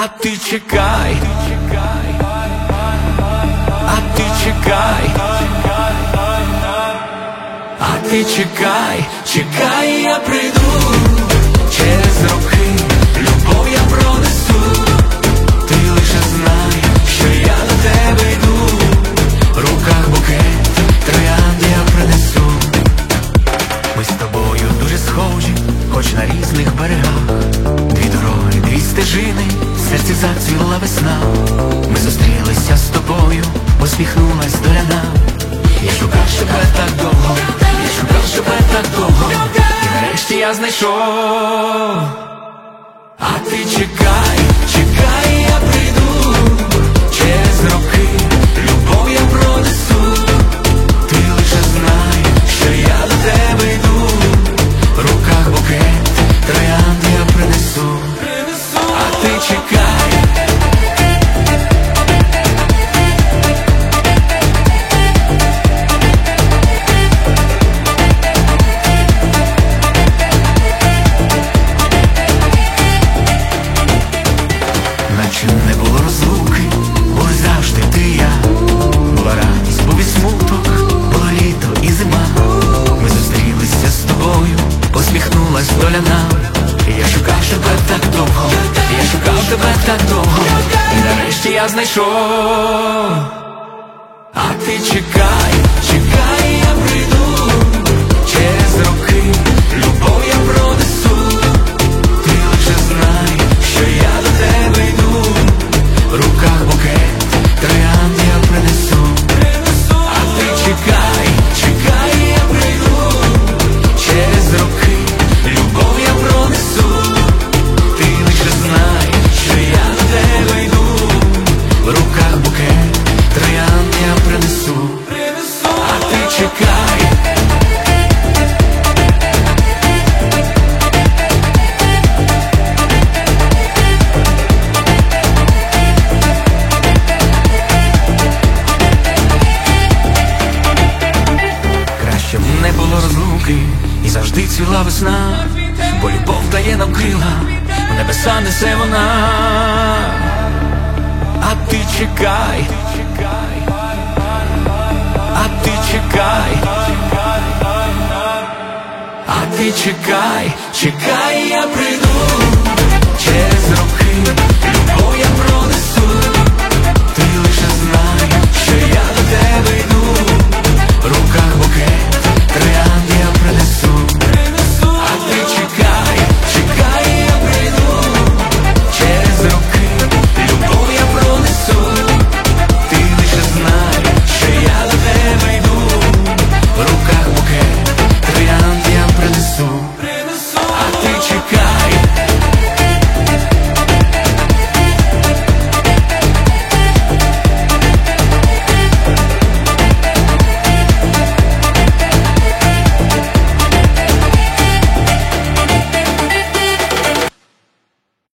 А ти чекай, а ти чекай, а ти чекай, чекай, я прийду через роки, любов я пронесу. Ти лише знай, що я до тебе йду, в руках букет троянд я принесу. Ми з тобою дуже схожі, хоч на різних берегах. Дві дороги, дві стежини, в серці зацвіла весна. Ми зустрілися з тобою, посміхнулась доля нам. Я шукав тебе так довго, я шукав тебе так довго, і нарешті я знайшов. А ти чекай, чекай, я прийду через роки, любов я пронесу. Ти лише знай, що я до тебе йду, в руках букет троянд я принесу. А ти чекай. Наче не було розлуки, були завжди ти і я. Була радість, був і смуток, було літо і зима. Ми зустрілися з тобою, посміхнулась доля нам. Я шукав тебе так довго, я шукав тебе так довго, і нарешті я знайшов. А ти чекай, чекай, я прийду через роки, любов я пронесу. Ти лише знай, що я до тебе йду, в руках букет троянд я принесу. А ти чекай, чекай, я прийду через роки, любов я пронесу. Ти лише знай, що я до тебе йду, в руках букет троянд я принесу. А ти чекай. Краще б не було розлуки, і завжди цвіла весна, бо любов дає нам крила, в небеса несе вона. А ти чекай, а ти чекай, а ти чекай, чекай, я прийду через роки.